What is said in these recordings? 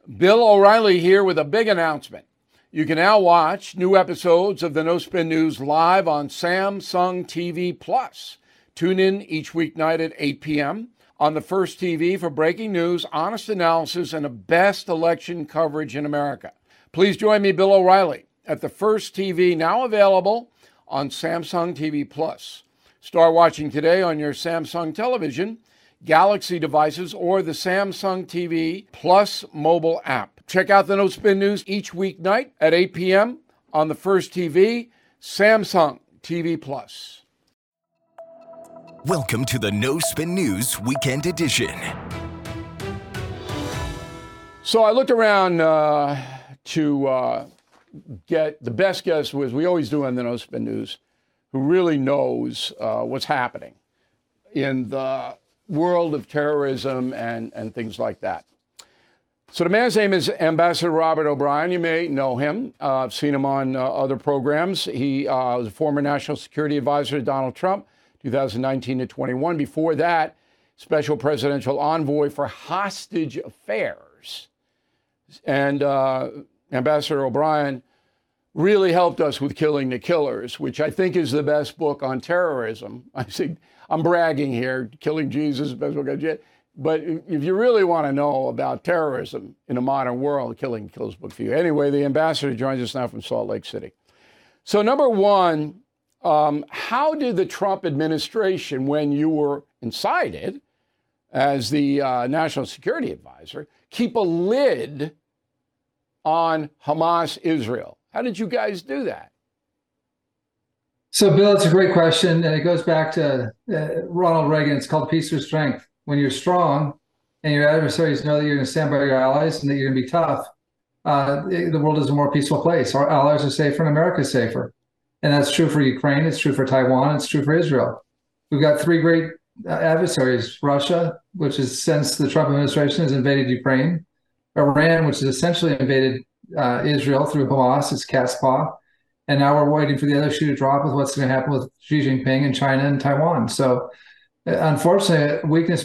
Bill O'Reilly here with a big announcement. You can now watch new episodes of the No Spin News live on Samsung TV Plus. Tune in each weeknight at 8 p.m. on the First TV for breaking news, honest analysis, and the best election coverage in America. Please join me, Bill O'Reilly, at the First TV, now available on Samsung TV Plus. Start watching today on your Samsung television, Galaxy devices, or the Samsung TV Plus mobile app. Check out the No Spin News each weeknight at 8 p.m. on the First TV, Samsung TV Plus. Welcome to the No Spin News Weekend Edition. So I looked around to get the best guest, as we always do on the No Spin News, who really knows what's happening in the world of terrorism and things like that. So the man's name is Ambassador Robert O'Brien. You may know him. I've seen him on other programs. He was a former national security advisor to Donald Trump, 2019 to 21. Before that, special presidential envoy for hostage affairs. And Ambassador O'Brien really helped us with Killing the Killers, which I think is the best book on terrorism. I see, I'm bragging here, Killing Jesus, best book on jet. But if you really want to know about terrorism in a modern world, Killing the Killers book for you. Anyway, the ambassador joins us now from Salt Lake City. So number one, how did the Trump administration, when you were inside it as the national security advisor, keep a lid on Hamas Israel? How did you guys do that? So, Bill, it's a great question, and it goes back to Ronald Reagan. It's called peace through strength. When you're strong and your adversaries know that you're going to stand by your allies and that you're going to be tough, the world is a more peaceful place. Our allies are safer and America is safer. And that's true for Ukraine. It's true for Taiwan. It's true for Israel. We've got three great adversaries: Russia, which is, since the Trump administration has invaded Ukraine; Iran, which has essentially invaded Israel through Hamas, its cat's paw; and now we're waiting for the other shoe to drop with what's going to happen with Xi Jinping and China and Taiwan. So, unfortunately, weakness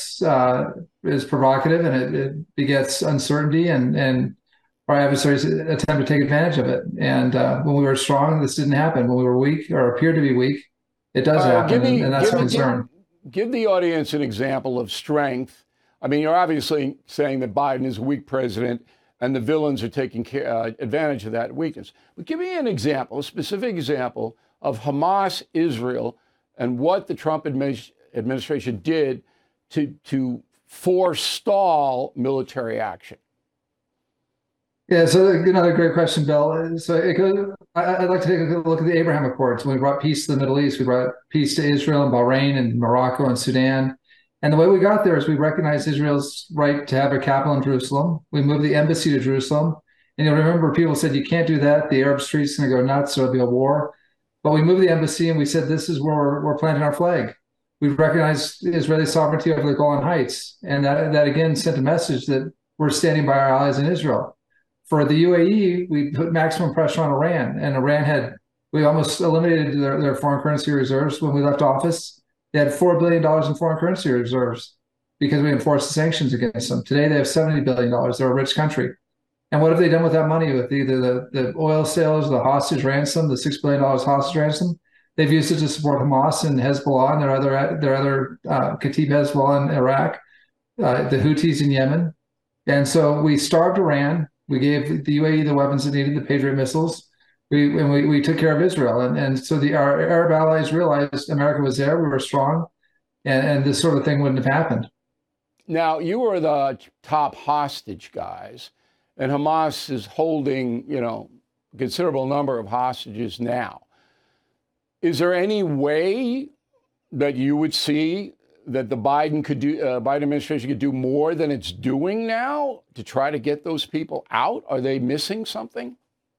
is provocative, and it begets uncertainty, and our adversaries attempt to take advantage of it. And when we were strong, this didn't happen. When we were weak or appeared to be weak, it does happen, and that's a concern. Give the audience an example of strength. I mean, you're obviously saying that Biden is a weak president and the villains are taking advantage of that weakness. But give me an example, a specific example of Hamas, Israel, and what the Trump administration did to forestall military action. Yeah, so another great question, Bill. So I'd like to take a look at the Abraham Accords. When we brought peace to the Middle East, we brought peace to Israel and Bahrain and Morocco and Sudan. And the way we got there is we recognized Israel's right to have a capital in Jerusalem. We moved the embassy to Jerusalem. And you'll remember people said, you can't do that. The Arab street's going to go nuts. So it'll be a war. But we moved the embassy and we said, this is where we're planting our flag. We recognized Israeli sovereignty over the Golan Heights. And that again sent a message that we're standing by our allies in Israel. For the UAE, we put maximum pressure on Iran. And we almost eliminated their foreign currency reserves when we left office. They had $4 billion in foreign currency reserves because we enforced the sanctions against them. Today, they have $70 billion. They're a rich country. And what have they done with that money, with either the oil sales, the hostage ransom, the $6 billion hostage ransom? They've used it to support Hamas and Hezbollah and their other Kataib Hezbollah in Iraq, the Houthis in Yemen. And so we starved Iran. We gave the UAE the weapons it needed, the Patriot missiles. We took care of Israel. And so our Arab allies realized America was there, we were strong, and this sort of thing wouldn't have happened. Now, you were the top hostage guys, and Hamas is holding, a considerable number of hostages now. Is there any way that you would see that the Biden administration could do more than it's doing now to try to get those people out? Are they missing something?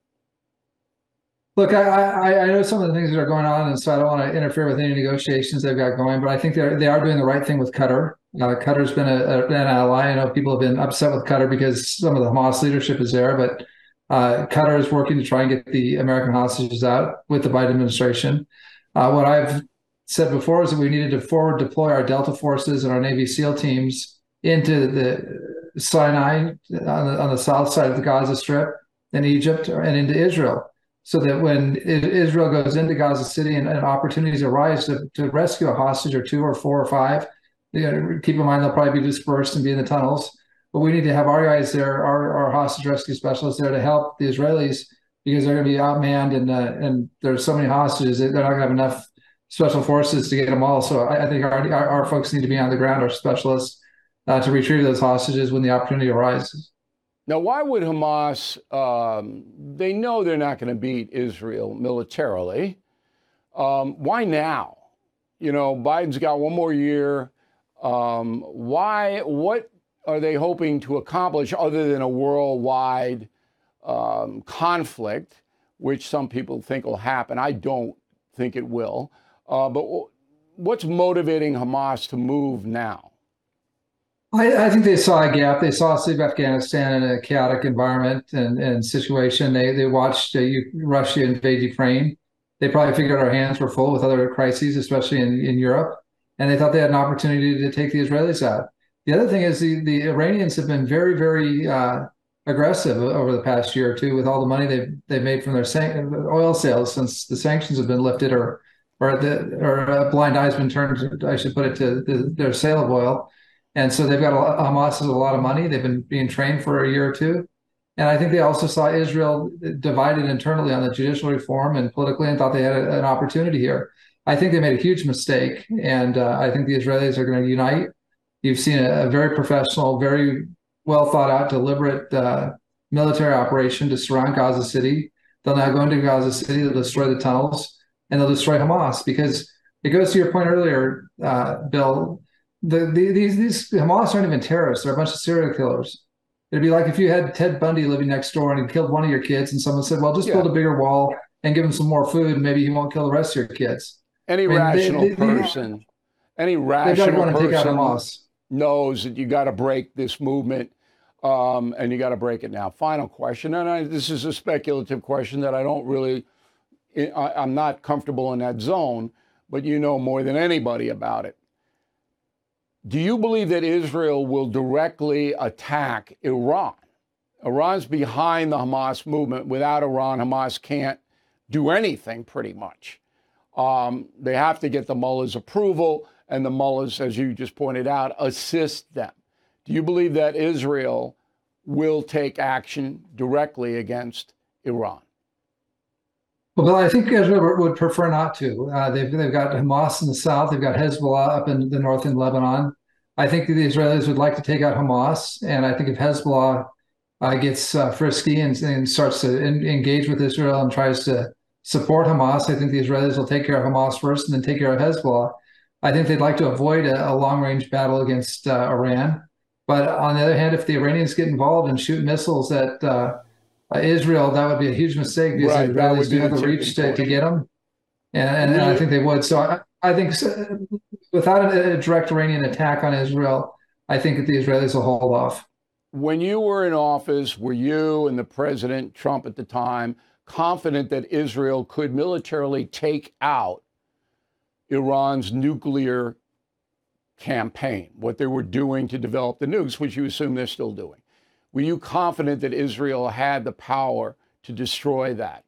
Look, I know some of the things that are going on, and so I don't want to interfere with any negotiations they've got going, but I think they are doing the right thing with Qatar. Qatar's been an ally. I know people have been upset with Qatar because some of the Hamas leadership is there, but Qatar is working to try and get the American hostages out with the Biden administration. What I've said before is that we needed to forward deploy our Delta forces and our Navy SEAL teams into the Sinai on the south side of the Gaza Strip in Egypt and into Israel. So that when Israel goes into Gaza City and opportunities arise to rescue a hostage or two or four or five, keep in mind they'll probably be dispersed and be in the tunnels. But we need to have our guys there, our hostage rescue specialists there to help the Israelis because they're going to be outmanned and there's so many hostages they're not going to have enough special forces to get them all. So I think our folks need to be on the ground, our specialists, to retrieve those hostages when the opportunity arises. Now, why would Hamas, they know they're not going to beat Israel militarily. Why now? Biden's got one more year. What are they hoping to accomplish other than a worldwide conflict, which some people think will happen? I don't think it will. But what's motivating Hamas to move now? I think they saw a gap. They saw State of Afghanistan in a chaotic environment and situation. They watched Russia invade Ukraine. They probably figured our hands were full with other crises, especially in Europe. And they thought they had an opportunity to take the Israelis out. The other thing is the Iranians have been very, very aggressive over the past year or two with all the money they've made from their oil sales since the sanctions have been lifted or a blind eye's been turned, I should put it, to their sale of oil. And so they've got Hamas has a lot of money. They've been being trained for a year or two. And I think they also saw Israel divided internally on the judicial reform and politically and thought they had an opportunity here. I think they made a huge mistake. And I think the Israelis are going to unite. You've seen a very professional, very well thought out, deliberate military operation to surround Gaza City. They'll now go into Gaza City, they'll destroy the tunnels, and they'll destroy Hamas because it goes to your point earlier, Bill. These Hamas aren't even terrorists; they're a bunch of serial killers. It'd be like if you had Ted Bundy living next door and he killed one of your kids, and someone said, "Well, just build a bigger wall and give him some more food, and maybe he won't kill the rest of your kids." Any rational person knows that you got to break this movement, and you got to break it now. Final question, and this is a speculative question that I'm not comfortable in that zone, but you know more than anybody about it. Do you believe that Israel will directly attack Iran? Iran's behind the Hamas movement. Without Iran, Hamas can't do anything pretty much. They have to get the mullahs' approval, and the mullahs, as you just pointed out, assist them. Do you believe that Israel will take action directly against Iran? Well, I think Israel would prefer not to. They've got Hamas in the south. They've got Hezbollah up in the north in Lebanon. I think the Israelis would like to take out Hamas. And I think if Hezbollah gets frisky and starts to engage with Israel and tries to support Hamas, I think the Israelis will take care of Hamas first and then take care of Hezbollah. I think they'd like to avoid a long-range battle against Iran. But on the other hand, if the Iranians get involved and shoot missiles at Israel, that would be a huge mistake because the Israelis do have the reach to get them, and I think they would. So I think without a direct Iranian attack on Israel, I think that the Israelis will hold off. When you were in office, were you and the President Trump at the time confident that Israel could militarily take out Iran's nuclear campaign, what they were doing to develop the nukes, which you assume they're still doing? Were you confident that Israel had the power to destroy that?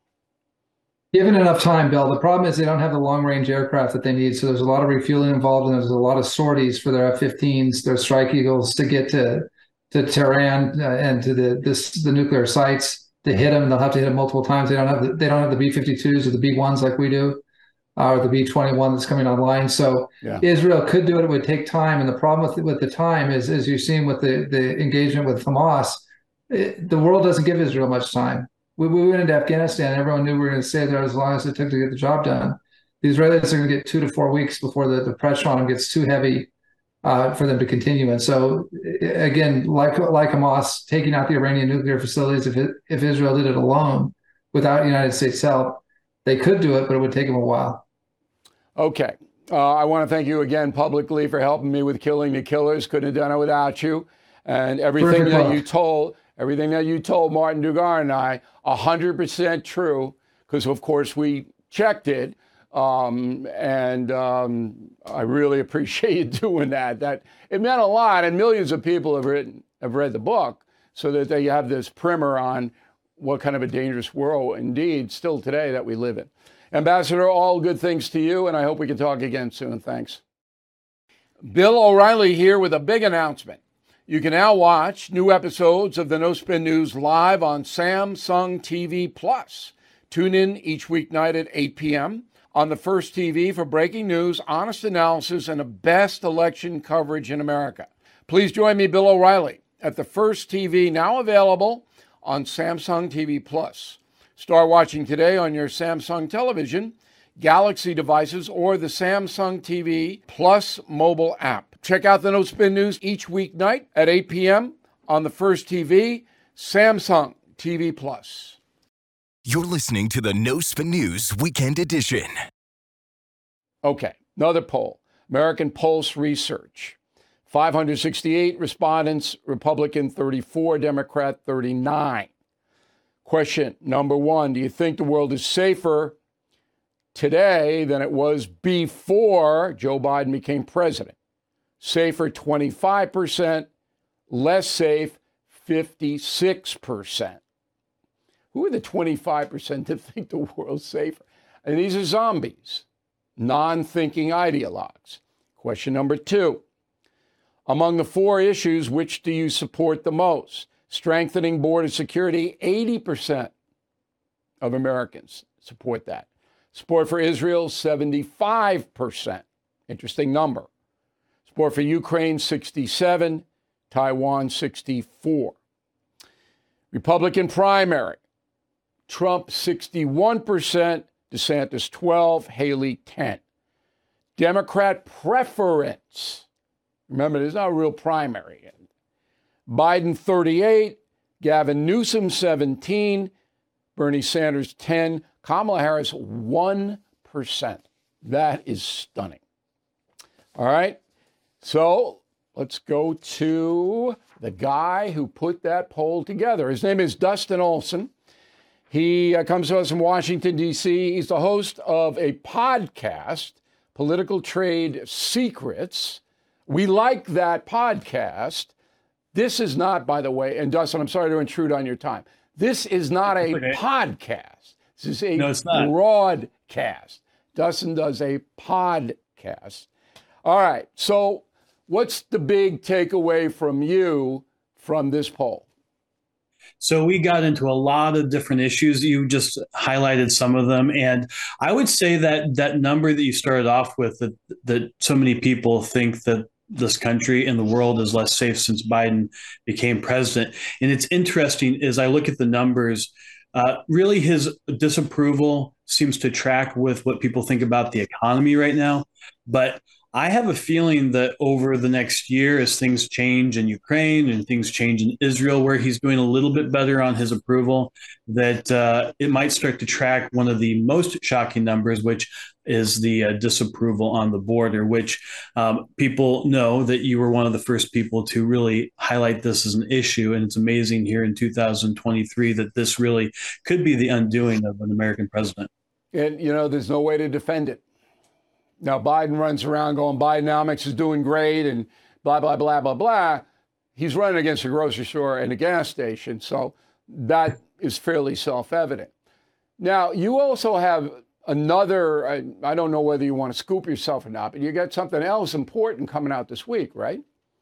Given enough time, Bill. The problem is they don't have the long-range aircraft that they need. So there's a lot of refueling involved, and there's a lot of sorties for their F-15s, their Strike Eagles, to get to Tehran and to the nuclear sites to hit them. They'll have to hit them multiple times. They don't have the B-52s or the B-1s like we do, or the B-21 that's coming online. So Israel could do it. It would take time. And the problem with the time is, as you've seen with the engagement with Hamas, the world doesn't give Israel much time. We went into Afghanistan, and everyone knew we were going to stay there as long as it took to get the job done. The Israelis are going to get 2 to 4 weeks before the pressure on them gets too heavy for them to continue. And so, again, like Hamas, taking out the Iranian nuclear facilities, if Israel did it alone without United States help, they could do it, but it would take them a while. Okay. I want to thank you again publicly for helping me with Killing the Killers. Couldn't have done it without you. And everything that you told Martin Dugard and I, 100% true, because of course we checked it. I really appreciate you doing that. That it meant a lot, and millions of people have have read the book so that they have this primer on what kind of a dangerous world, indeed, still today that we live in. Ambassador, all good things to you, and I hope we can talk again soon. Thanks. Bill O'Reilly here with a big announcement. You can now watch new episodes of the No Spin News live on Samsung TV Plus. Tune in each weeknight at 8 p.m. on the First TV for breaking news, honest analysis, and the best election coverage in America. Please join me, Bill O'Reilly, at the First TV, now available on Samsung TV Plus. Start watching today on your Samsung television, Galaxy devices, or the Samsung TV Plus mobile app. Check out the No Spin News each weeknight at 8 p.m. on the First TV, Samsung TV Plus. You're listening to the No Spin News Weekend Edition. Okay, another poll. American Pulse Research. 568 respondents, Republican 34, Democrat 39. Question number one, do you think the world is safer today than it was before Joe Biden became president? Safer 25%, less safe 56%. Who are the 25% that think the world's safer? And these are zombies, non-thinking ideologues. Question number two. Among the four issues, which do you support the most? Strengthening border security, 80% of Americans support that. Support for Israel, 75%. Interesting number. Support for Ukraine, 67%. Taiwan, 64%. Republican primary. Trump, 61%. DeSantis, 12%. Haley, 10%. Democrat preference. Remember, there's not a real primary. Biden, 38%. Gavin Newsom, 17%. Bernie Sanders, 10%. Kamala Harris, 1%. That is stunning. All right. So let's go to the guy who put that poll together. His name is Dustin Olson. He comes to us from Washington, D.C. He's the host of a podcast, Political Trade Secrets. We like that podcast. This is not, by the way, and Dustin, I'm sorry to intrude on your time. This is not a podcast. This is a broadcast. Dustin does a podcast. All right. So what's the big takeaway from you from this poll? So we got into a lot of different issues. You just highlighted some of them. And I would say that that number that you started off with, that so many people think that this country and the world is less safe since Biden became president. And it's interesting as I look at the numbers, really his disapproval seems to track with what people think about the economy right now. But I have a feeling that over the next year, as things change in Ukraine and things change in Israel, where he's doing a little bit better on his approval, that it might start to track one of the most shocking numbers, which is the disapproval on the border, which people know that you were one of the first people to really highlight this as an issue. And it's amazing here in 2023 that this really could be the undoing of an American president. And, you know, there's no way to defend it. Now, Biden runs around going, Bidenomics is doing great and blah, blah, blah, blah, blah. He's running against a grocery store and a gas station. So that is fairly self-evident. Now, you also have another, I don't know whether you want to scoop yourself or not, but you got something else important coming out this week, right?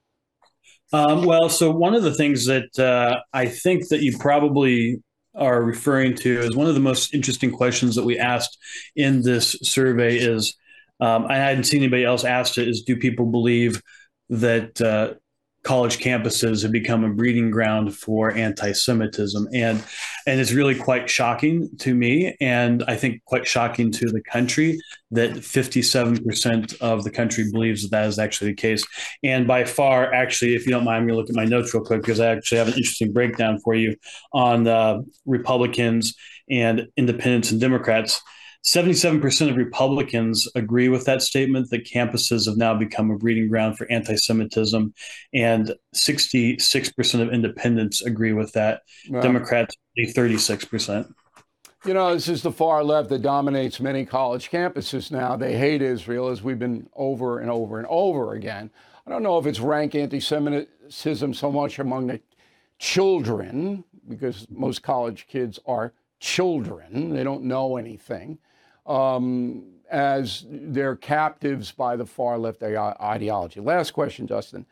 Well, so one of the things that I think that you probably are referring to is one of the most interesting questions that we asked in this survey is, I hadn't seen anybody else asked it, is do people believe that college campuses have become a breeding ground for anti-Semitism? And it's really quite shocking to me, and I think quite shocking to the country, that 57% of the country believes that that is actually the case. And by far, actually, if you don't mind, I'm going to look at my notes real quick because I actually have an interesting breakdown for you on Republicans and independents and Democrats. 77% of Republicans agree with that statement, that campuses have now become a breeding ground for anti-Semitism, and 66% of independents agree with that. Wow. Democrats, 36%. You know, this is the far left that dominates many college campuses now. They hate Israel, as we've been over and over and over again. I don't know if it's rank anti-Semitism skepticism so much among the children, because most college kids are children. They don't know anything, as they're captives by the far left ideology. Last question, Justin.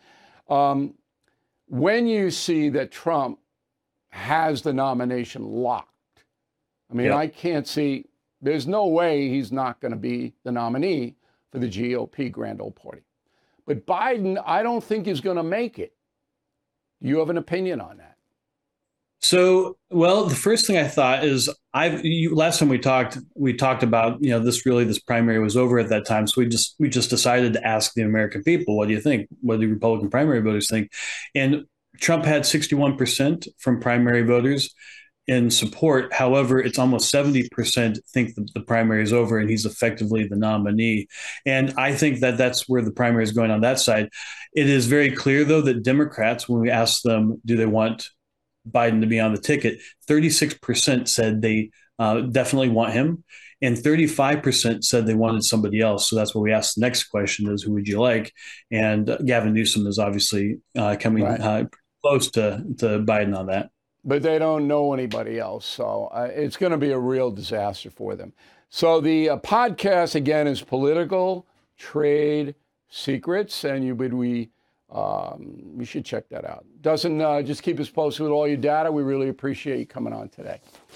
When you see that Trump has the nomination locked, I mean, I can't see, there's no way he's not going to be the nominee for the GOP Grand Old Party. But Biden, I don't think is going to make it. Do you have an opinion on that? So, well, the first thing I thought is last time we talked about, this primary was over at that time. So we just decided to ask the American people, what do you think? What do Republican primary voters think? And Trump had 61% from primary voters in support. However, it's almost 70% think that the primary is over and he's effectively the nominee. And I think that that's where the primary is going on that side. It is very clear, though, that Democrats, when we ask them, do they want Biden to be on the ticket, 36% said they definitely want him, and 35% said they wanted somebody else. So that's where we asked the next question is, who would you like? And Gavin Newsom is obviously coming close to Biden on that. But they don't know anybody else. So it's going to be a real disaster for them. So the podcast, again, is Political Trade Secrets, and we should check that out. Dustin, just keep us posted with all your data. We really appreciate you coming on today.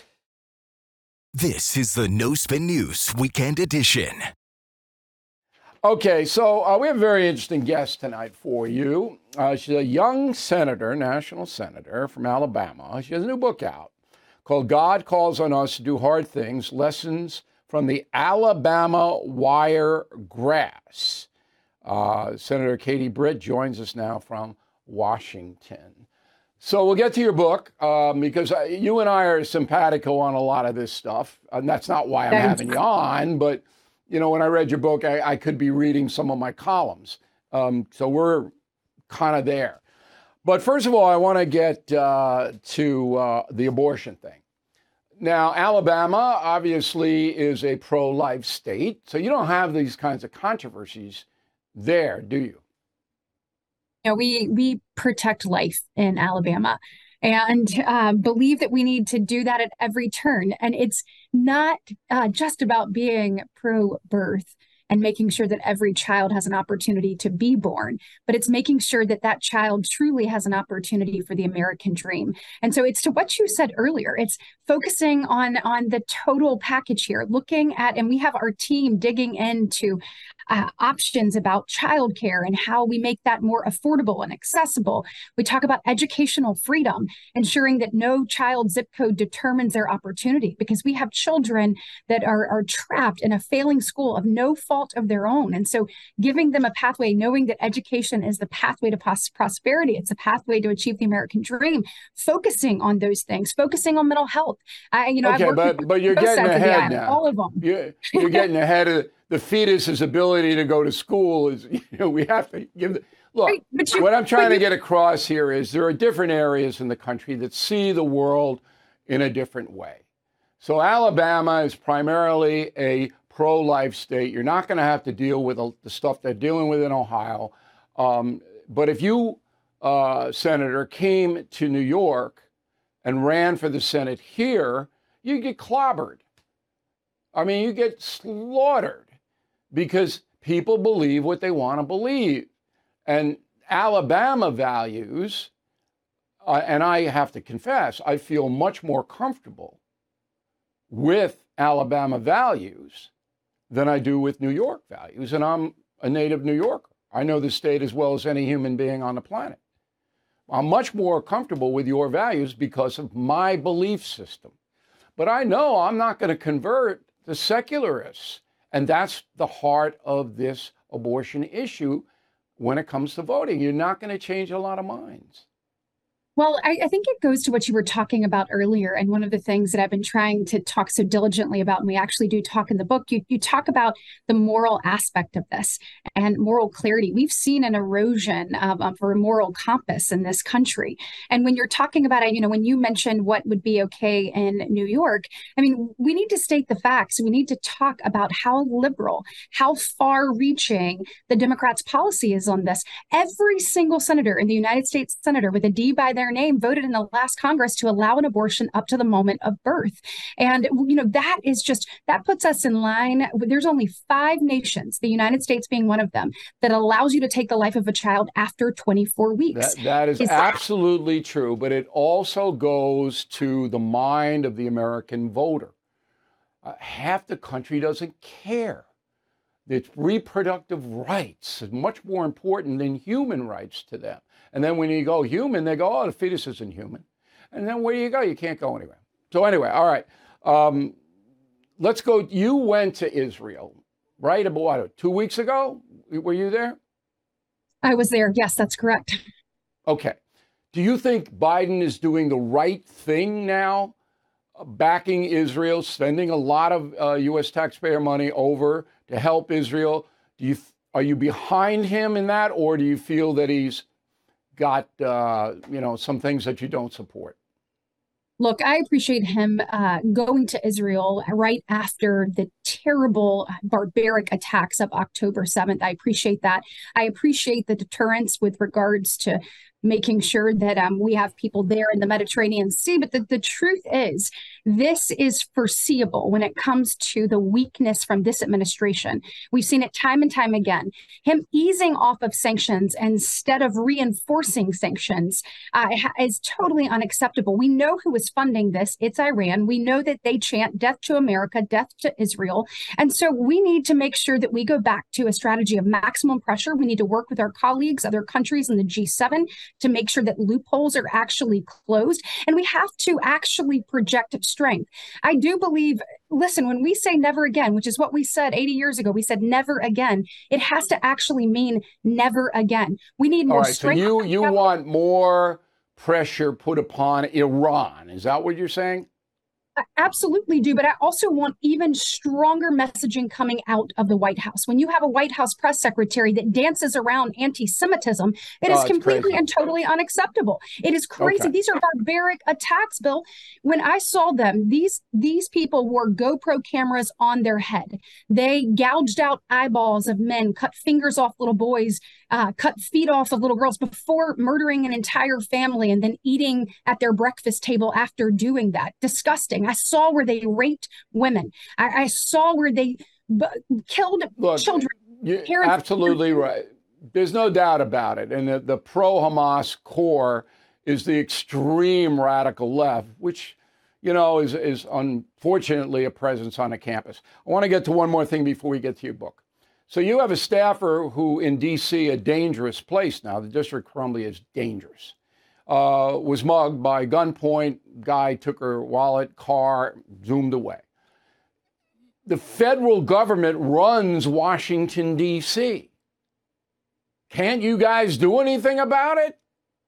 This is the No Spin News Weekend Edition. Okay, so we have a very interesting guest tonight for you. She's a young senator, national senator from Alabama. She has a new book out called God Calls on Us to Do Hard Things, Lessons from the Alabama Wiregrass. Senator Katie Britt joins us now from Washington. So we'll get to your book because you and I are simpatico on a lot of this stuff. And that's not why I'm having you on, but when I read your book, I could be reading some of my columns. So we're kind of there. But first of all, I want to get to the abortion thing. Now, Alabama obviously is a pro-life state, so you don't have these kinds of controversies there, do you? We protect life in Alabama and believe that we need to do that at every turn. And it's not just about being pro-birth and making sure that every child has an opportunity to be born, but it's making sure that that child truly has an opportunity for the American dream. And so it's to what you said earlier, it's focusing on the total package here, looking at, and we have our team digging into options about childcare and how we make that more affordable and accessible. We talk about educational freedom, ensuring that no child zip code determines their opportunity, because we have children that are trapped in a failing school of no fault of their own. And so giving them a pathway, knowing that education is the pathway to prosperity, it's the pathway to achieve the American dream, focusing on those things, focusing on mental health. Okay, but you're getting ahead now. All of them. You're getting ahead of the fetus's ability to go to school. Is we have to give the look. Right, what I'm trying to get across here is there are different areas in the country that see the world in a different way. So Alabama is primarily a pro-life state. You're not going to have to deal with the stuff they're dealing with in Ohio. But if you, Senator, came to New York and ran for the Senate here, you get clobbered. I mean, you get slaughtered because people believe what they want to believe. And Alabama values, and I have to confess, I feel much more comfortable with Alabama values than I do with New York values. And I'm a native New Yorker. I know the state as well as any human being on the planet. I'm much more comfortable with your values because of my belief system. But I know I'm not going to convert the secularists. And that's the heart of this abortion issue when it comes to voting. You're not going to change a lot of minds. Well, I think it goes to what you were talking about earlier. And one of the things that I've been trying to talk so diligently about, and we actually do talk in the book, you talk about the moral aspect of this and moral clarity. We've seen an erosion of a moral compass in this country. And when you're talking about it, when you mentioned what would be okay in New York, I mean, we need to state the facts. We need to talk about how liberal, how far reaching the Democrats' policy is on this. Every single senator in the United States, senator with a D by their name, voted in the last Congress to allow an abortion up to the moment of birth. And, that is just, that puts us in line. There's only 5 nations, the United States being one of them, that allows you to take the life of a child after 24 weeks. That is absolutely true, but it also goes to the mind of the American voter. Half the country doesn't care. It's reproductive rights is much more important than human rights to them. And then when you go human, they go, oh, the fetus isn't human. And then where do you go? You can't go anywhere. So anyway, all right. Let's go. You went to Israel, right? About what, 2 weeks ago? Were you there? I was there. Yes, that's correct. Okay. Do you think Biden is doing the right thing now, backing Israel, spending a lot of U.S. taxpayer money over to help Israel? Are you behind him in that, or do you feel that he's got some things that you don't support? Look, I appreciate him going to Israel right after the terrible, barbaric attacks of October 7th. I appreciate that. I appreciate the deterrence with regards to making sure that we have people there in the Mediterranean Sea. But the truth is, this is foreseeable when it comes to the weakness from this administration. We've seen it time and time again. Him easing off of sanctions instead of reinforcing sanctions is totally unacceptable. We know who is funding this. It's Iran. We know that they chant death to America, death to Israel. And so we need to make sure that we go back to a strategy of maximum pressure. We need to work with our colleagues, other countries in the G7, to make sure that loopholes are actually closed. And we have to actually project strength. I do believe, listen, when we say never again, which is what we said 80 years ago, we said never again, it has to actually mean never again. We need more strength. So you want more pressure put upon Iran. Is that what you're saying? I absolutely do, but I also want even stronger messaging coming out of the White House. When you have a White House press secretary that dances around anti-Semitism, it is completely and totally unacceptable. It is crazy. Okay. These are barbaric attacks, Bill. When I saw them, these people wore GoPro cameras on their head. They gouged out eyeballs of men, cut fingers off little boys, cut feet off of little girls before murdering an entire family and then eating at their breakfast table after doing that. Disgusting. I saw where they raped women. I saw where they killed children. You're absolutely right. There's no doubt about it. And the pro-Hamas core is the extreme radical left, which, is unfortunately a presence on a campus. I want to get to one more thing before we get to your book. So you have a staffer who in D.C., a dangerous place now, the District of Columbia is dangerous, was mugged by gunpoint. Guy took her wallet, car, zoomed away. The federal government runs Washington, D.C. Can't you guys do anything about it?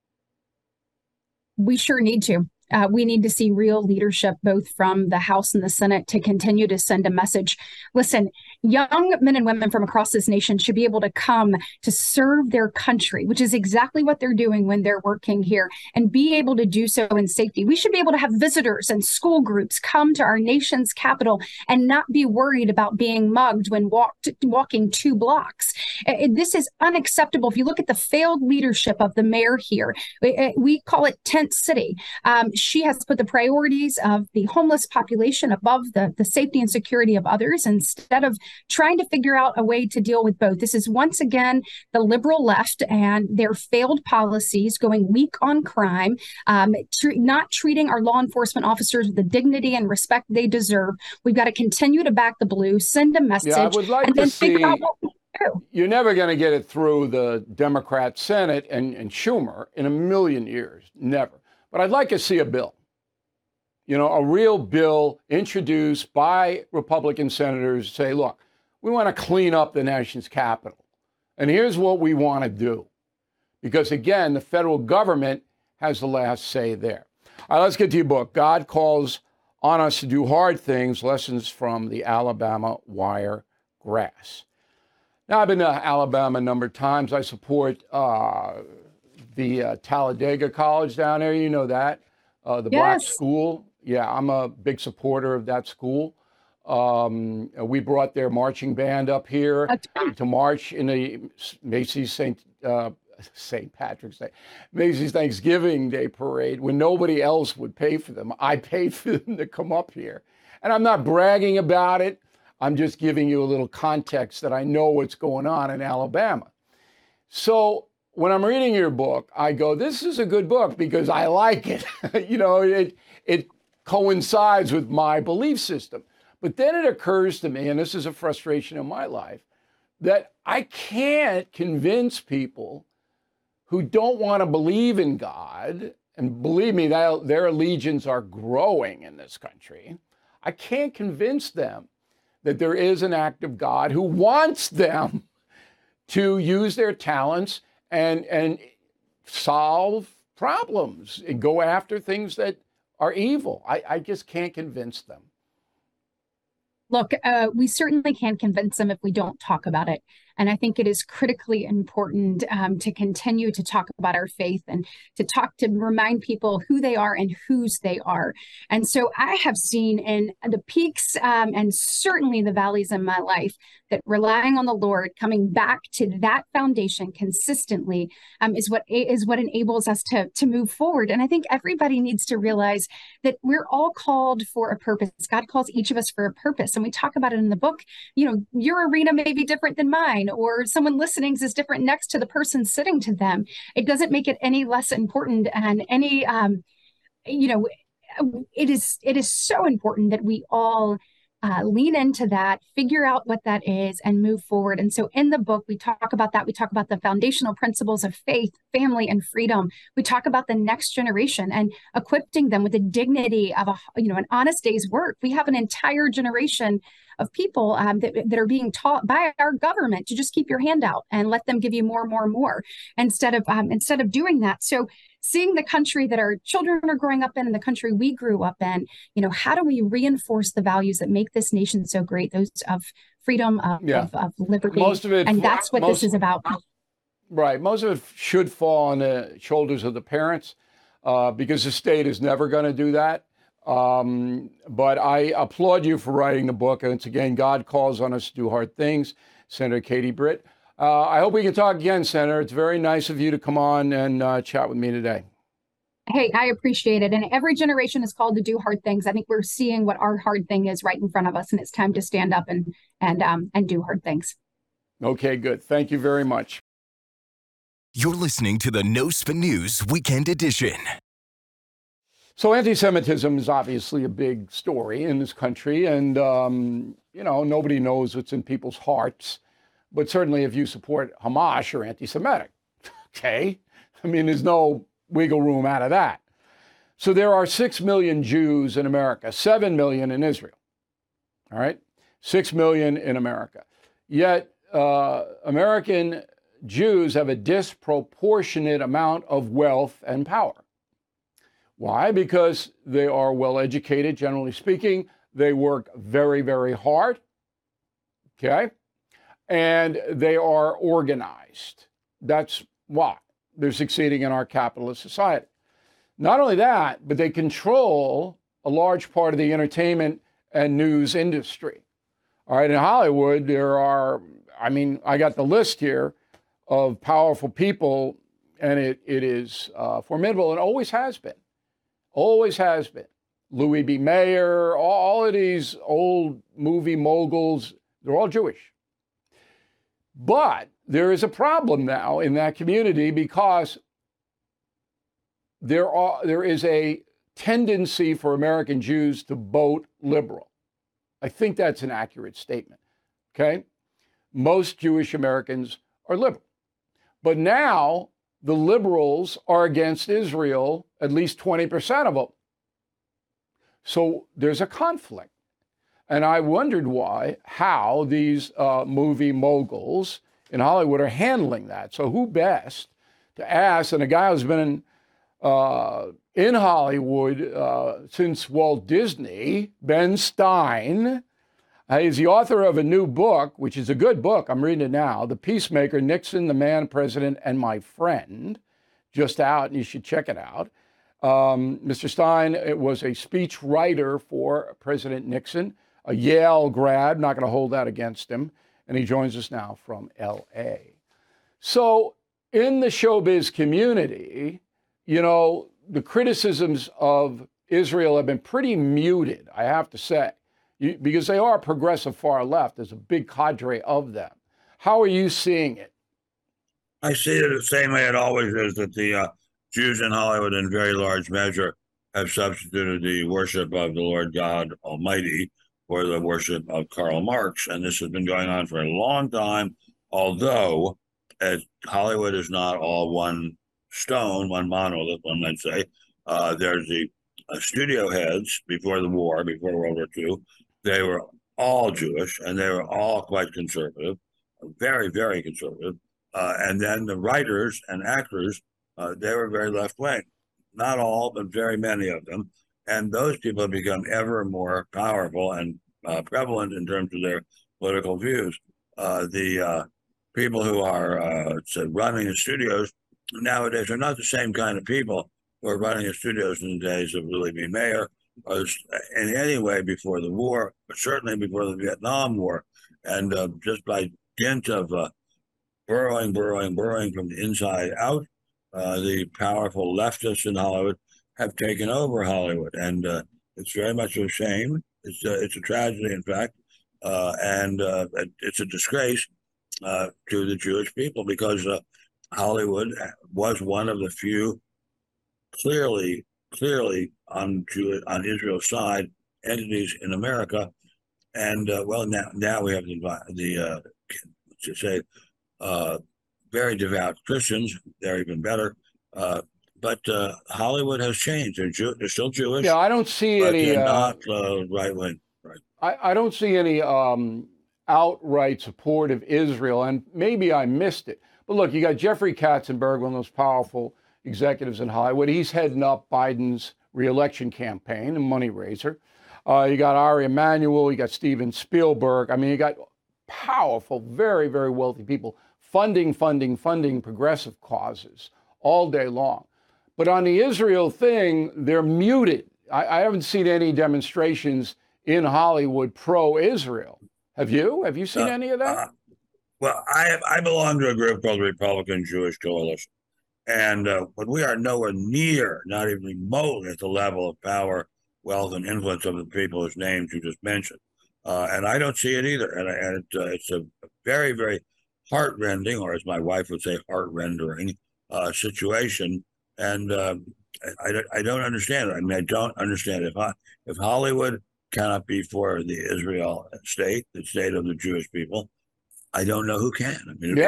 We sure need to. We need to see real leadership, both from the House and the Senate, to continue to send a message. Listen, young men and women from across this nation should be able to come to serve their country, which is exactly what they're doing when they're working here, and be able to do so in safety. We should be able to have visitors and school groups come to our nation's capital and not be worried about being mugged when walking 2 blocks. This is unacceptable. If you look at the failed leadership of the mayor here, we call it Tent City. She has put the priorities of the homeless population above the safety and security of others, instead of trying to figure out a way to deal with both. This is once again the liberal left and their failed policies going weak on crime, not treating our law enforcement officers with the dignity and respect they deserve. We've got to continue to back the blue, send a message, I would like and to then see, figure out what we do. You're never going to get it through the Democrat Senate and Schumer in a million years. Never. But I'd like to see a bill, a real bill introduced by Republican senators, say, look, we want to clean up the nation's capital. And here's what we want to do. Because, again, the federal government has the last say there. All right, let's get to your book. God Calls on Us to Do Hard Things, Lessons from the Alabama Wiregrass. Now, I've been to Alabama a number of times. I support the Talladega College down there. You know that, the black Yes. school. Yeah, I'm a big supporter of that school. We brought their marching band up here to march in the Macy's St. Patrick's Day, Macy's Thanksgiving Day parade when nobody else would pay for them. I paid for them to come up here. And I'm not bragging about it. I'm just giving you a little context that I know what's going on in Alabama. So when I'm reading your book, I go, this is a good book because I like it. It coincides with my belief system. But then it occurs to me, and this is a frustration in my life, that I can't convince people who don't want to believe in God, and believe me, their legions are growing in this country. I can't convince them that there is an active God who wants them to use their talents and solve problems and go after things that are evil. I just can't convince them. Look, we certainly can't convince them if we don't talk about it. And I think it is critically important to continue to talk about our faith and to remind people who they are and whose they are. And so I have seen in the peaks and certainly the valleys in my life that relying on the Lord, coming back to that foundation consistently is what enables us to move forward. And I think everybody needs to realize that we're all called for a purpose. God calls each of us for a purpose. And we talk about it in the book. Your arena may be different than mine, or someone listening's is different next to the person sitting to them. It doesn't make it any less important, and any it is so important that we all lean into that, figure out what that is, and move forward. And so in the book, we talk about that. We talk about the foundational principles of faith, family, and freedom. We talk about the next generation and equipping them with the dignity of an honest day's work. We have an entire generation of people that are being taught by our government to just keep your hand out and let them give you more and more and more instead of doing that. So seeing the country that our children are growing up in and the country we grew up in, how do we reinforce the values that make this nation so great, those of freedom, of liberty? Most of it, and that's what this is about. Right. Most of it should fall on the shoulders of the parents because the state is never going to do that. But I applaud you for writing the book. And it's again, God Calls on Us to Do Hard Things. Senator Katie Britt. I hope we can talk again, Senator. It's very nice of you to come on and chat with me today. Hey, I appreciate it. And every generation is called to do hard things. I think we're seeing what our hard thing is right in front of us, and it's time to stand up and do hard things. Okay, good. Thank you very much. You're listening to the No Spin News Weekend Edition. So anti-Semitism is obviously a big story in this country, and nobody knows what's in people's hearts. But certainly if you support Hamas, you're anti-Semitic. Okay? I mean, there's no wiggle room out of that. So there are 6 million Jews in America, 7 million in Israel. All right? 6 million in America. Yet American Jews have a disproportionate amount of wealth and power. Why? Because they are well educated, generally speaking. They work very, very hard. Okay? And they are organized. That's why they're succeeding in our capitalist society. Not only that, but they control a large part of the entertainment and news industry. All right, in Hollywood, there are, I got the list here of powerful people, and it is formidable and always has been. Always has been. Louis B. Mayer, all of these old movie moguls, they're all Jewish. But there is a problem now in that community because there is a tendency for American Jews to vote liberal. I think that's an accurate statement, okay? Most Jewish Americans are liberal. But now the liberals are against Israel, at least 20% of them. So there's a conflict. And I wondered how these movie moguls in Hollywood are handling that. So who best to ask, and a guy who's been in Hollywood since Walt Disney, Ben Stein. He's the author of a new book, which is a good book. I'm reading it now. The Peacemaker, Nixon, the Man President, and My Friend. Just out, and you should check it out. Mr. Stein was a speech writer for President Nixon, a Yale grad, not going to hold that against him. And he joins us now from LA. So in the showbiz community, you know, the criticisms of Israel have been pretty muted, I have to say, because they are progressive far left. There's a big cadre of them. How are you seeing it? I see it the same way it always is, that the Jews in Hollywood, in very large measure, have substituted the worship of the Lord God Almighty for the worship of Karl Marx. And this has been going on for a long time, although Hollywood is not all one stone, one monolith, one might say. There's the studio heads before the war, before World War II. They were all Jewish, and they were all quite conservative, very, very conservative. And then the writers and actors, they were very left-wing. Not all, but very many of them. And those people have become ever more powerful and prevalent in terms of their political views. The people who are running the studios nowadays are not the same kind of people who are running the studios in the days of Willie B. Mayer, or in any way before the war, but certainly before the Vietnam War. And just by dint of burrowing from the inside out, the powerful leftists in Hollywood have taken over Hollywood, and it's very much a shame. It's a tragedy, in fact, and it's a disgrace to the Jewish people, because Hollywood was one of the few clearly on Israel's side entities in America, and now we have the very devout Christians. They're even better. But Hollywood has changed. They're still Jewish. Yeah, I don't see but any. They're not right wing. Right. I don't see any outright support of Israel, and maybe I missed it. But look, you got Jeffrey Katzenberg, one of those powerful executives in Hollywood. He's heading up Biden's reelection campaign, a money raiser. You got Ari Emanuel. You got Steven Spielberg. I mean, you got powerful, very, very wealthy people funding progressive causes all day long. But on the Israel thing, they're muted. I haven't seen any demonstrations in Hollywood pro-Israel. Have you? Have you seen any of that? Well, I belong to a group called the Republican Jewish Coalition. And but we are nowhere near, not even remotely, at the level of power, wealth, and influence of the people whose names you just mentioned. And I don't see it either. And it's a very, very heart-rending, or as my wife would say, heart-rendering situation. And I don't understand it. I mean, I don't understand if Hollywood cannot be for the Israel state, the state of the Jewish people, I don't know who can. I mean,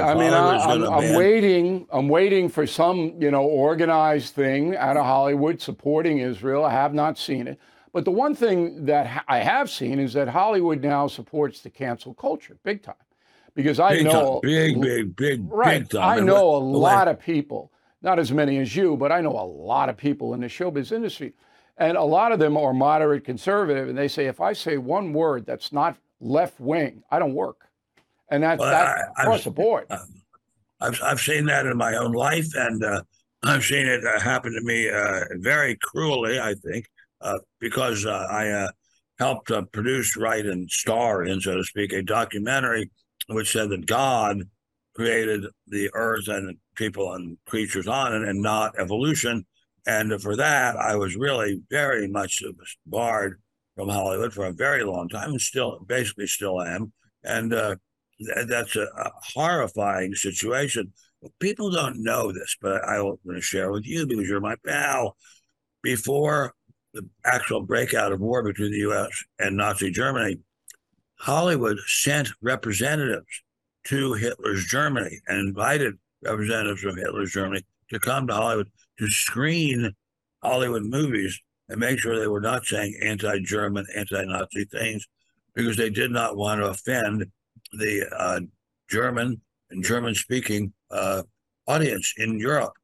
I'm waiting for some, organized thing out of Hollywood supporting Israel. I have not seen it. But the one thing that I have seen is that Hollywood now supports the cancel culture big time. Because I know big time. I know a lot of people, not as many as you, but I know a lot of people in the showbiz industry. And a lot of them are moderate conservative. And they say, if I say one word that's not left wing, I don't work. And that's across the board. I've seen that in my own life, and I've seen it happen to me very cruelly, I think, because I helped produce, write, and star in, so to speak, a documentary which said that God created the earth and people and creatures on it, and not evolution. And for that, I was really very much barred from Hollywood for a very long time, and basically still am. And that's a horrifying situation. People don't know this, but I want to share with you because you're my pal. Before the actual breakout of war between the U.S. and Nazi Germany, Hollywood sent representatives to Hitler's Germany and invited representatives from Hitler's Germany to come to Hollywood to screen Hollywood movies and make sure they were not saying anti-German, anti-Nazi things, because they did not want to offend the German and German-speaking audience in Europe.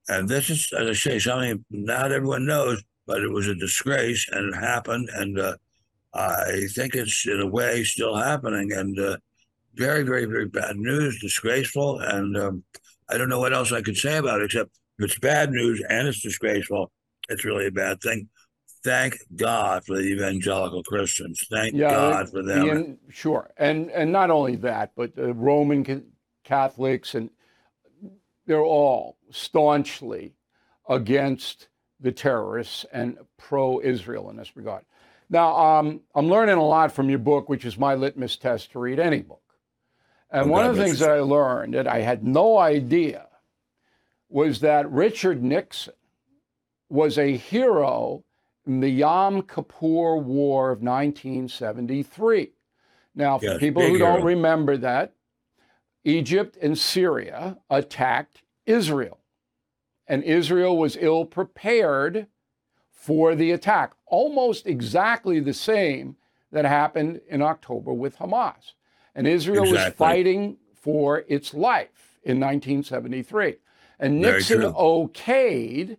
And this is, as I say, something not everyone knows, but it was a disgrace, and it happened. And I think it's in a way still happening. And very, very, very bad news, disgraceful. And I don't know what else I could say about it, except if it's bad news and it's disgraceful, it's really a bad thing. Thank God for the evangelical Christians. Thank God for them. Sure. And not only that, but the Roman Catholics, and they're all staunchly against the terrorists and pro-Israel in this regard. Now, I'm learning a lot from your book, which is my litmus test to read any book. And one of the things that I learned that I had no idea was that Richard Nixon was a hero in the Yom Kippur War of 1973. Now, for people who don't remember that, Egypt and Syria attacked Israel, and Israel was ill prepared for the attack, almost exactly the same that happened in October with Hamas. And Israel was fighting for its life in 1973. And Nixon okayed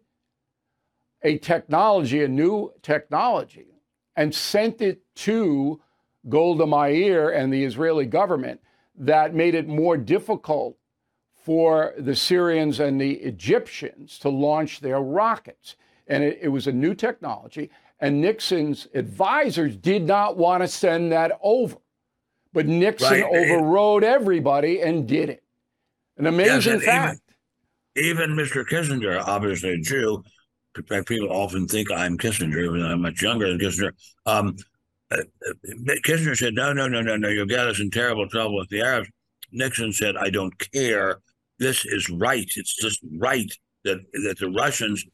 a technology, a new technology, and sent it to Golda Meir and the Israeli government that made it more difficult for the Syrians and the Egyptians to launch their rockets. And it was a new technology, and Nixon's advisors did not want to send that over. But Nixon overrode everybody and did it. An amazing fact. Even Mr. Kissinger, obviously a Jew, in fact, people often think I'm Kissinger, even though I'm much younger than Kissinger. Kissinger said, no, you'll get us in terrible trouble with the Arabs. Nixon said, I don't care. This is right. It's just right that the Russians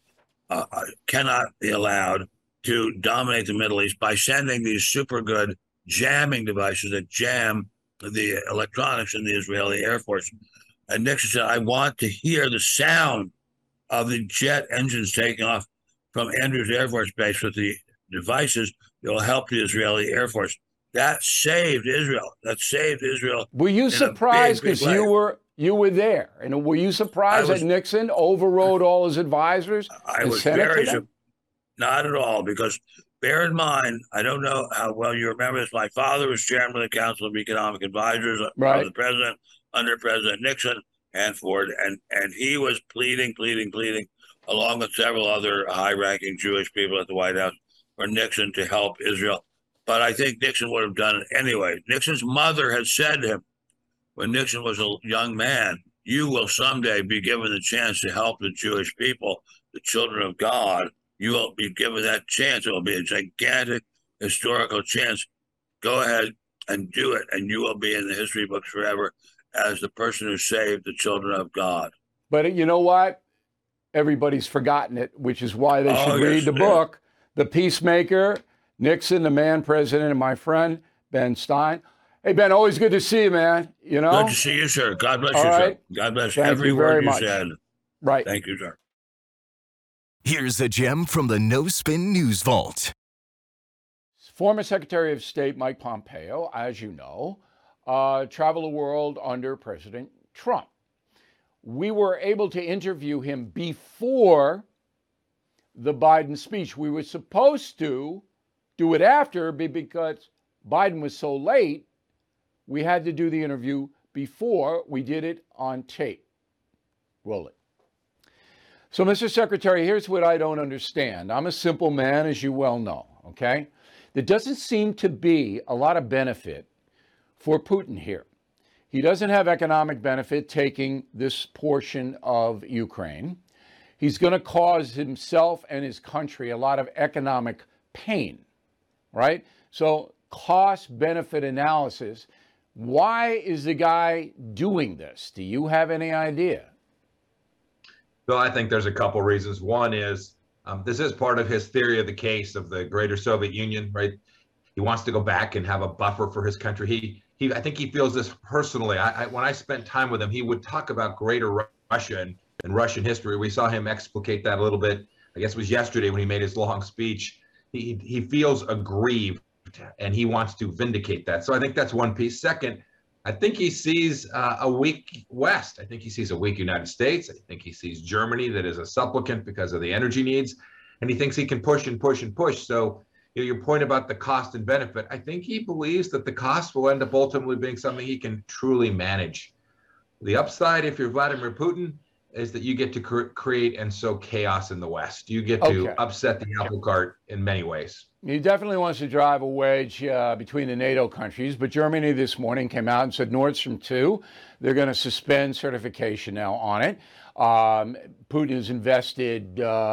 cannot be allowed to dominate the Middle East by sending these super good jamming devices that jam the electronics in the Israeli Air Force. And Nixon said, I want to hear the sound of the jet engines taking off from Andrews Air Force Base with the devices that will help the Israeli Air Force. That saved Israel. That saved Israel. Were you surprised because you were there? And were you surprised that Nixon overrode all his advisors? I was very surprised. Not at all, because bear in mind, I don't know how well you remember this. My father was chairman of the Council of Economic Advisors of the president under President Nixon and Ford, and he was pleading, along with several other high-ranking Jewish people at the White House, for Nixon to help Israel. But I think Nixon would have done it anyway. Nixon's mother had said to him, when Nixon was a young man, you will someday be given the chance to help the Jewish people, the children of God. You will be given that chance. It will be a gigantic historical chance. Go ahead and do it, and you will be in the history books forever as the person who saved the children of God. But you know what? Everybody's forgotten it, which is why they should read the book, The Peacemaker, Nixon, the Man President, and my friend, Ben Stein. Hey, Ben, always good to see you, man. You know? Good to see you, sir. God bless you, sir. God bless every word you said. Right. Thank you, sir. Here's a gem from the No Spin News Vault. Former Secretary of State Mike Pompeo, as you know, traveled the world under President Trump. We were able to interview him before the Biden speech. We were supposed to do it after, because Biden was so late, we had to do the interview before. We did it on tape. Roll it. So, Mr. Secretary, here's what I don't understand. I'm a simple man, as you well know, okay? There doesn't seem to be a lot of benefit for Putin here. He doesn't have economic benefit taking this portion of Ukraine. He's going to cause himself and his country a lot of economic pain, right? So, cost-benefit analysis. Why is the guy doing this? Do you have any idea? Well, I think there's a couple reasons. One is this is part of his theory of the case of the greater Soviet Union, right? He wants to go back and have a buffer for his country. I think he feels this personally. When I spent time with him, he would talk about greater Russia and Russian history. We saw him explicate that a little bit. I guess it was yesterday when he made his long speech. He feels aggrieved and he wants to vindicate that. So I think that's one piece. Second, I think he sees a weak West. I think he sees a weak United States. I think he sees Germany that is a supplicant because of the energy needs, and he thinks he can push and push and push. So, your point about the cost and benefit, I think he believes that the cost will end up ultimately being something he can truly manage. The upside, if you're Vladimir Putin, is that you get to create and sow chaos in the West. You get to upset the apple cart in many ways. He definitely wants to drive a wedge between the NATO countries, but Germany this morning came out and said Nord Stream 2, they're going to suspend certification now on it. Putin has invested,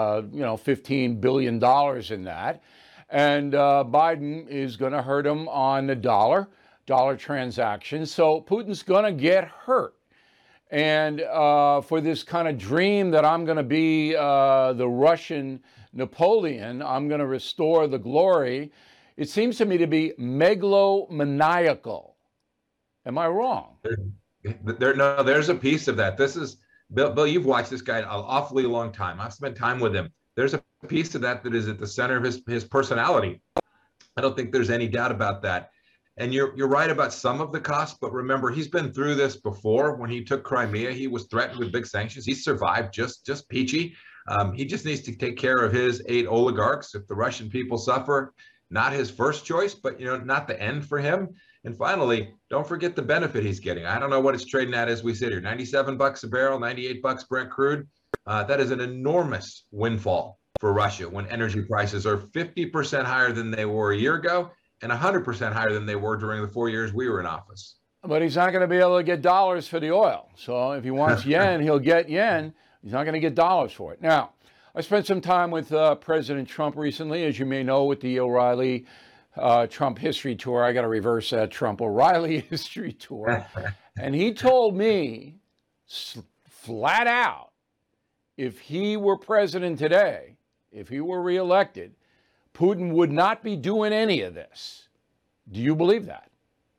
$15 billion in that. And Biden is going to hurt him on the dollar transactions. So Putin's going to get hurt. And for this kind of dream that I'm going to be the Russian Napoleon, I'm going to restore the glory, it seems to me to be megalomaniacal. Am I wrong? No, there's a piece of that. This is, Bill, you've watched this guy an awfully long time. I've spent time with him. There's a piece of that is at the center of his personality. I don't think there's any doubt about that. And you're right about some of the costs, but remember, he's been through this before. When he took Crimea, he was threatened with big sanctions. He survived just peachy. He just needs to take care of his 8 oligarchs. If the Russian people suffer, not his first choice, but not the end for him. And finally, don't forget the benefit he's getting. I don't know what it's trading at as we sit here. $97 a barrel, $98 Brent crude. That is an enormous windfall for Russia when energy prices are 50% higher than they were a year ago and 100% higher than they were during the 4 years we were in office. But he's not going to be able to get dollars for the oil. So if he wants yen, he'll get yen. He's not going to get dollars for it. Now, I spent some time with President Trump recently, as you may know, with the O'Reilly Trump history tour. I got to reverse that Trump O'Reilly history tour. And he told me flat out, if he were president today, if he were reelected, Putin would not be doing any of this. Do you believe that?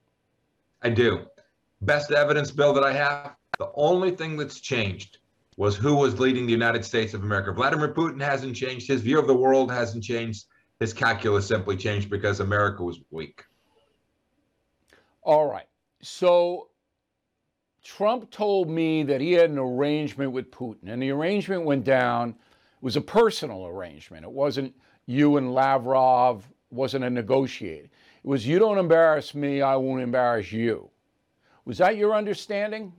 I do. Best evidence, Bill, that I have, the only thing that's changed was who was leading the United States of America. Vladimir Putin hasn't changed. His view of the world hasn't changed. His calculus simply changed because America was weak. All right. So Trump told me that he had an arrangement with Putin, and the arrangement went down. It was a personal arrangement. It wasn't you and Lavrov, wasn't a negotiated. It was, you don't embarrass me, I won't embarrass you. Was that your understanding?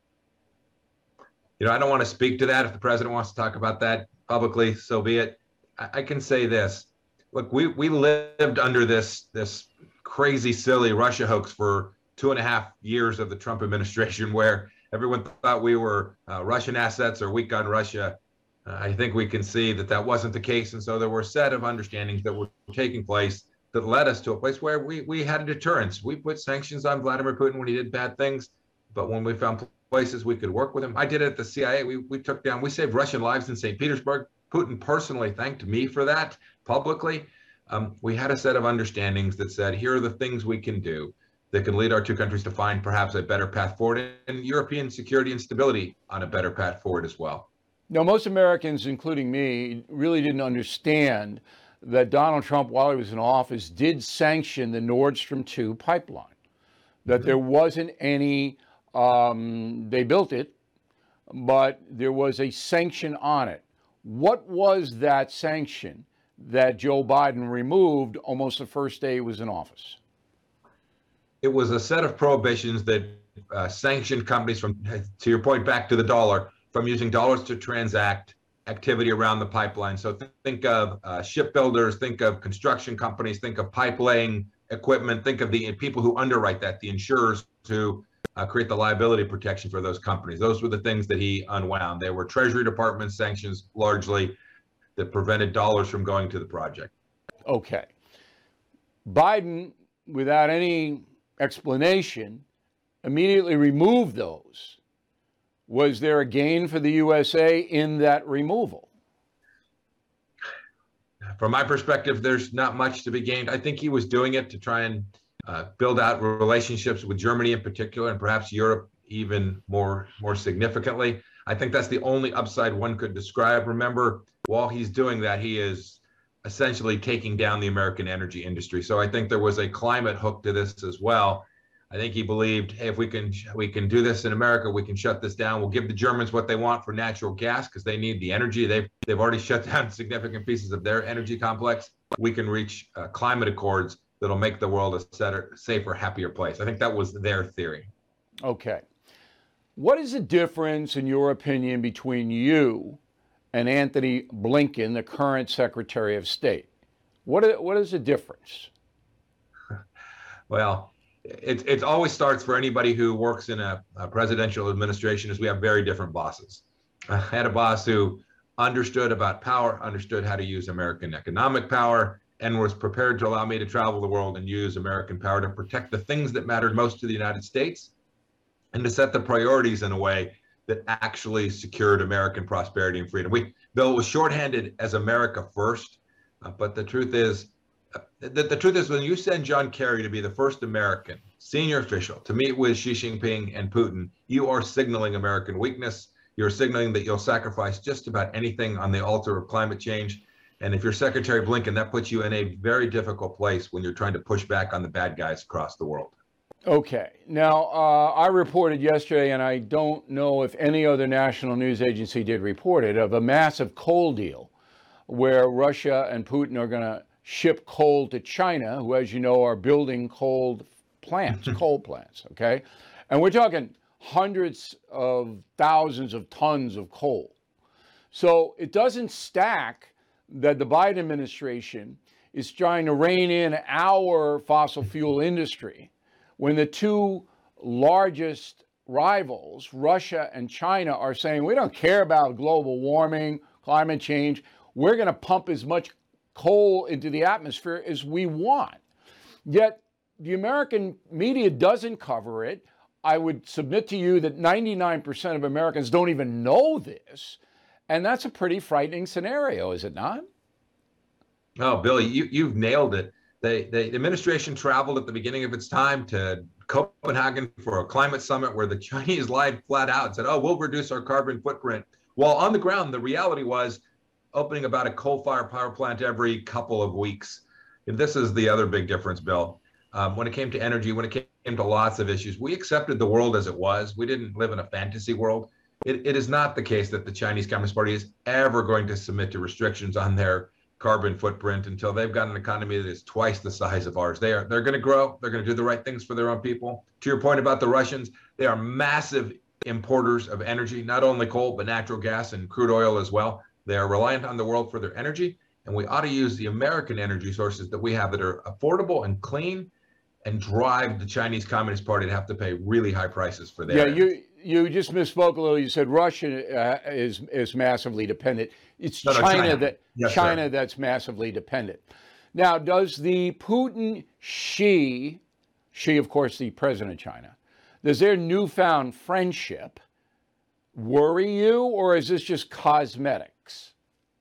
I don't want to speak to that. If the president wants to talk about that publicly, so be it. I can say this. Look, we lived under this crazy, silly Russia hoax for 2.5 years of the Trump administration, where everyone thought we were Russian assets or weak on Russia. I think we can see that wasn't the case. And so there were a set of understandings that were taking place that led us to a place where we had a deterrence. We put sanctions on Vladimir Putin when he did bad things, but when we found places we could work with him, I did it at the CIA. We saved Russian lives in St. Petersburg. Putin personally thanked me for that publicly. We had a set of understandings that said, here are the things we can do that can lead our two countries to find perhaps a better path forward, and European security and stability on a better path forward as well. No, most Americans, including me, really didn't understand that Donald Trump, while he was in office, did sanction the Nord Stream 2 pipeline, that there wasn't any, they built it, but there was a sanction on it. What was that sanction that Joe Biden removed almost the first day he was in office? It was a set of prohibitions that sanctioned companies from, to your point, back to the dollar, from using dollars to transact activity around the pipeline. So think of shipbuilders, think of construction companies, think of pipe laying equipment, think of the people who underwrite that, the insurers who create the liability protection for those companies. Those were the things that he unwound. They were Treasury Department sanctions largely that prevented dollars from going to the project. Okay. Biden, without any explanation, immediately removed those. Was there a gain for the USA in that removal? From my perspective, there's not much to be gained. I think he was doing it to try and build out relationships with Germany in particular, and perhaps Europe even more significantly. I think that's the only upside one could describe. Remember, while he's doing that, he is essentially taking down the American energy industry. So I think there was a climate hook to this as well. I think he believed, hey, if we can do this in America, we can shut this down. We'll give the Germans what they want for natural gas because they need the energy. They've already shut down significant pieces of their energy complex. We can reach climate accords that'll make the world a safer, happier place. I think that was their theory. Okay. What is the difference, in your opinion, between you and Antony Blinken, the current Secretary of State? What is the difference? Well, it always starts for anybody who works in a presidential administration is we have very different bosses. I had a boss who understood about power, understood how to use American economic power, and was prepared to allow me to travel the world and use American power to protect the things that mattered most to the United States and to set the priorities in a way that actually secured American prosperity and freedom. Bill was shorthanded as America first, but the truth is, when you send John Kerry to be the first American senior official to meet with Xi Jinping and Putin, you are signaling American weakness. You're signaling that you'll sacrifice just about anything on the altar of climate change. And if you're Secretary Blinken, that puts you in a very difficult place when you're trying to push back on the bad guys across the world. Okay. Now, I reported yesterday, and I don't know if any other national news agency did report it, of a massive coal deal where Russia and Putin are going to ship coal to China, who, as you know, are building coal plants, okay? And we're talking hundreds of thousands of tons of coal. So it doesn't stack that the Biden administration is trying to rein in our fossil fuel industry when the two largest rivals, Russia and China, are saying, we don't care about global warming, climate change. We're going to pump as much coal into the atmosphere as we want. Yet the American media doesn't cover it. I would submit to you that 99% of Americans don't even know this. And that's a pretty frightening scenario, is it not? Oh, Billy, you've nailed it. The administration traveled at the beginning of its time to Copenhagen for a climate summit where the Chinese lied flat out and said, oh, we'll reduce our carbon footprint. While on the ground, the reality was opening about a coal-fired power plant every couple of weeks. And this is the other big difference, Bill. When it came to energy, when it came to lots of issues, we accepted the world as it was. We didn't live in a fantasy world. It is not the case that the Chinese Communist Party is ever going to submit to restrictions on their carbon footprint until they've got an economy that is twice the size of ours. They're going to grow. They're going to do the right things for their own people. To your point about the Russians, they are massive importers of energy, not only coal, but natural gas and crude oil as well. They are reliant on the world for their energy, and we ought to use the American energy sources that we have that are affordable and clean and drive the Chinese Communist Party to have to pay really high prices for their energy. You just misspoke a little. You said Russia is massively dependent. It's China that's massively dependent. Now, does the Putin Xi, of course, the president of China, does their newfound friendship worry you, or is this just cosmetics?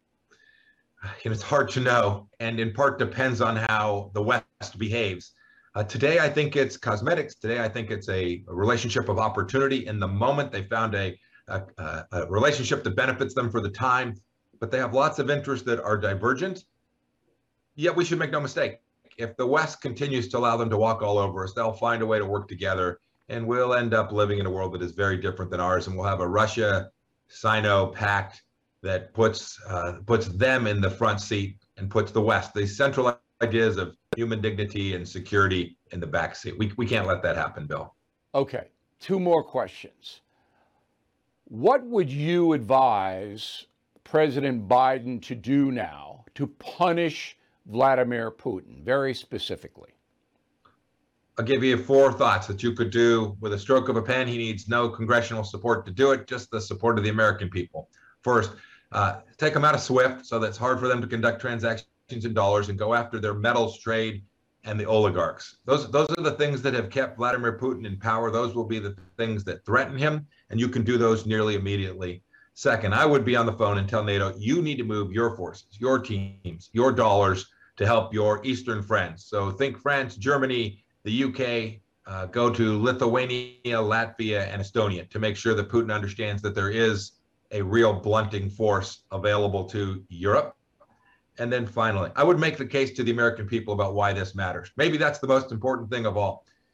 It's hard to know, and in part depends on how the West behaves. Today, I think it's cosmetics. Today, I think it's a relationship of opportunity. In the moment, they found a relationship that benefits them for the time, but they have lots of interests that are divergent. Yet we should make no mistake. If the West continues to allow them to walk all over us, they'll find a way to work together, and we'll end up living in a world that is very different than ours, and we'll have a Russia-Sino pact that puts them in the front seat and puts the West, the central ideas of human dignity and security, in the back seat. We can't let that happen, Bill. Okay, two more questions. What would you advise President Biden to do now to punish Vladimir Putin, very specifically? I'll give you 4 thoughts that you could do with a stroke of a pen. He needs no congressional support to do it, just the support of the American people. First, take them out of SWIFT so that it's hard for them to conduct transactions in dollars and go after their metals trade and the oligarchs. Those are the things that have kept Vladimir Putin in power. Those will be the things that threaten him, and you can do those nearly immediately. Second, I would be on the phone and tell NATO, you need to move your forces, your teams, your dollars to help your Eastern friends. So think France, Germany, the UK, go to Lithuania, Latvia, and Estonia to make sure that Putin understands that there is a real blunting force available to Europe. And then finally, I would make the case to the American people about why this matters. Maybe that's the most important thing of all.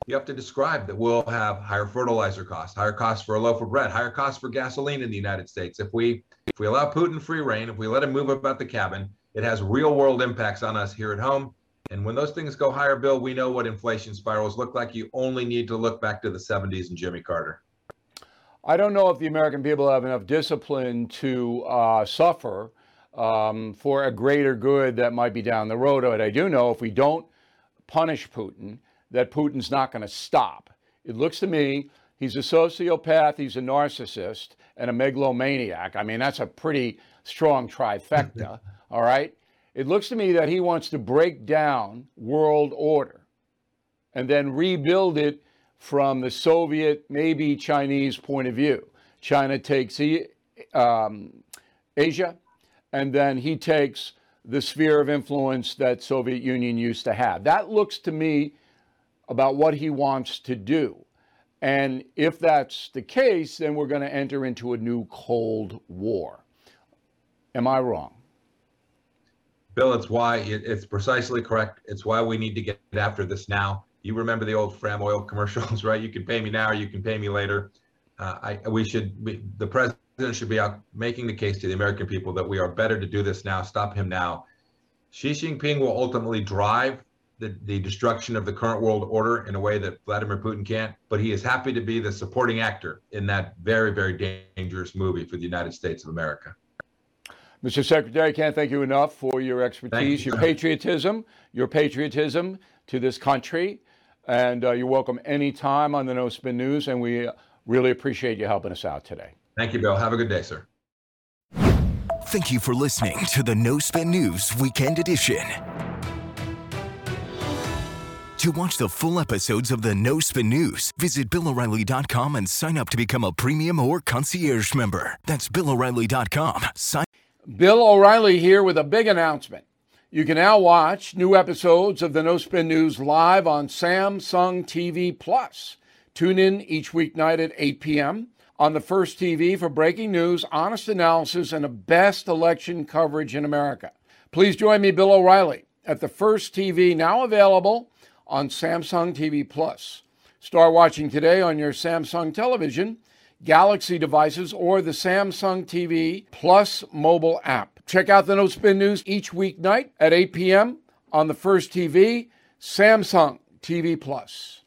you have to describe that we'll have higher fertilizer costs, higher costs for a loaf of bread, higher costs for gasoline in the United States. If we allow Putin free reign, if we let him move about the cabin, it has real world impacts on us here at home. And when those things go higher, Bill, we know what inflation spirals look like. You only need to look back to the 70s and Jimmy Carter. I don't know if the American people have enough discipline to suffer for a greater good that might be down the road. But I do know if we don't punish Putin, that Putin's not going to stop. It looks to me he's a sociopath, he's a narcissist, and a megalomaniac. I mean, that's a pretty strong trifecta, all right? It looks to me that he wants to break down world order and then rebuild it from the Soviet, maybe Chinese point of view. China takes Asia, and then he takes the sphere of influence that Soviet Union used to have. That looks to me about what he wants to do. And if that's the case, then we're going to enter into a new Cold War. Am I wrong? Bill, it's why it's precisely correct. It's why we need to get after this now. You remember the old Fram oil commercials, right? You can pay me now, or you can pay me later. The president should be out making the case to the American people that we are better to do this now. Stop him now. Xi Jinping will ultimately drive the destruction of the current world order in a way that Vladimir Putin can't, but he is happy to be the supporting actor in that very, very dangerous movie for the United States of America. Mr. Secretary, I can't thank you enough for your expertise, your patriotism to this country. And you're welcome anytime on the No Spin News, and we really appreciate you helping us out today. Thank you, Bill. Have a good day, sir. Thank you for listening to the No Spin News Weekend Edition. To watch the full episodes of the No Spin News, visit BillO'Reilly.com and sign up to become a premium or concierge member. That's BillO'Reilly.com. Bill O'Reilly here with a big announcement. You can now watch new episodes of the No Spin News live on Samsung TV Plus. Tune in each weeknight at 8 p.m. on the First TV for breaking news, honest analysis, and the best election coverage in America. Please join me, Bill O'Reilly, at the First TV, now available on Samsung TV Plus. Start watching today on your Samsung television, Galaxy devices, or the Samsung TV Plus mobile app. Check out the No Spin News each weeknight at 8 p.m. on the First TV, Samsung TV Plus.